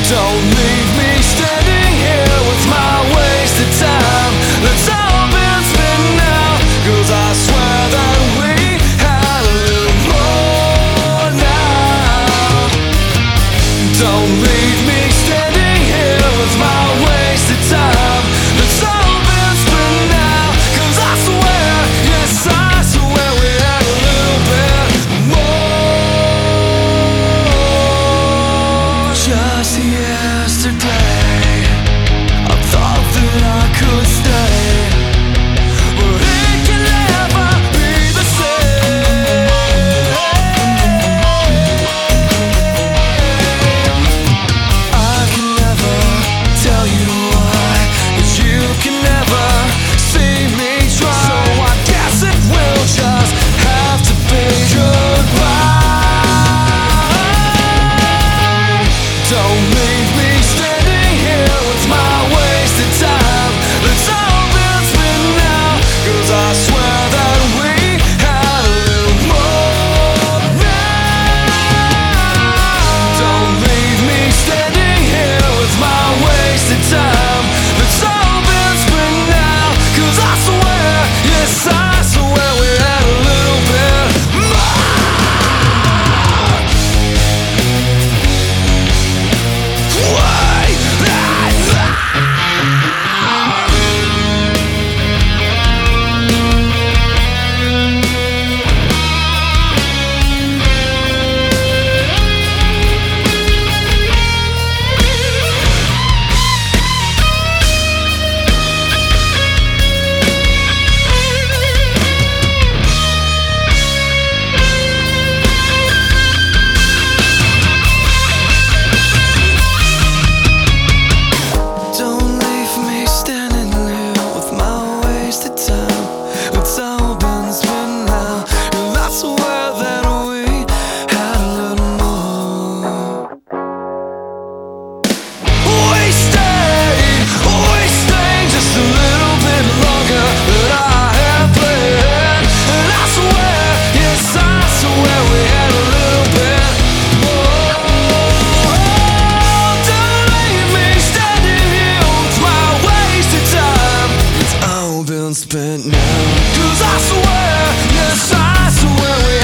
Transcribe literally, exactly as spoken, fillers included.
Don't leave me standing here with my wasted time. Let's all been spent now, 'cause I swear that we had a little more now. Don't leave me standing here with my wasted time. Let's all been spent now, 'cause I swear, yes I swear we had a little bit more. Just yesterday I thought that I could stay, but it can never be the same. I can never tell you why, 'cause you can never see me try. So I guess it will just have to be goodbye. Don't leave me standing here with my wasted time. Let's all been spent now, 'cause I swear that we had a little more now. Don't leave me standing here with my wasted time. Let's all been spent now, 'cause I swear, yes I swear we had a little bit more. Why? Don't leave me standing here with my wasted time. It's all been spent now, and I swear that we had a little more. We stayed, we stayed just a little bit longer than I had planned, and I swear, yes I swear we had a little bit more. Don't leave me standing here with my wasted time. It's all been spent now, 'cause I swear, yes I swear we